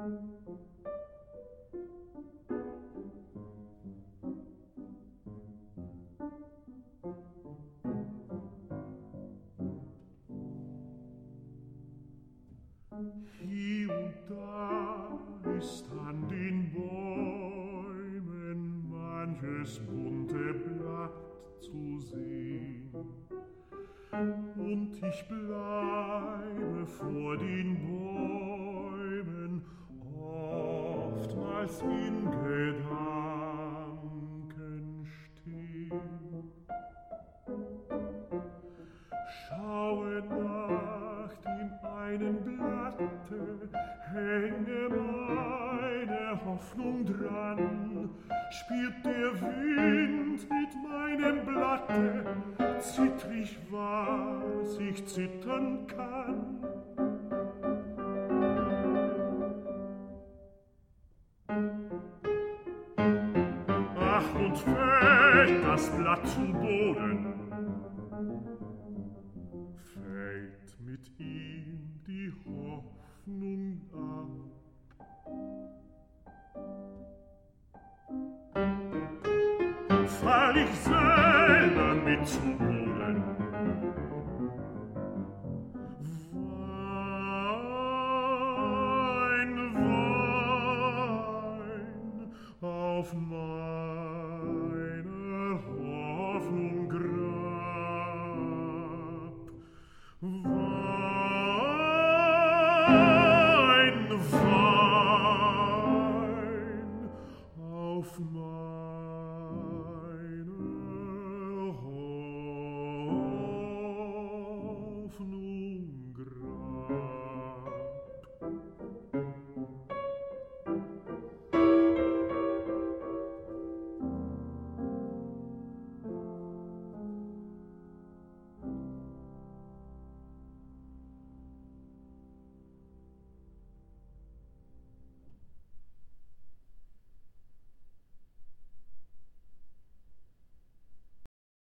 Hier und da ist an den Bäumen manches bunte Blatt zu sehen. Und ich bleibe vor den Bäumen oftmals in Gedanken stehen. Schaue nach dem einen Blatte, hänge meine Hoffnung dran, spielt der Wind mit meinem Blatte, zittrig, was ich zittern kann. Ach, und fällt das Blatt zu Boden, fällt mit ihm die Hoffnung ab. Fall ich selber mit zu Boden, Wein, Wein auf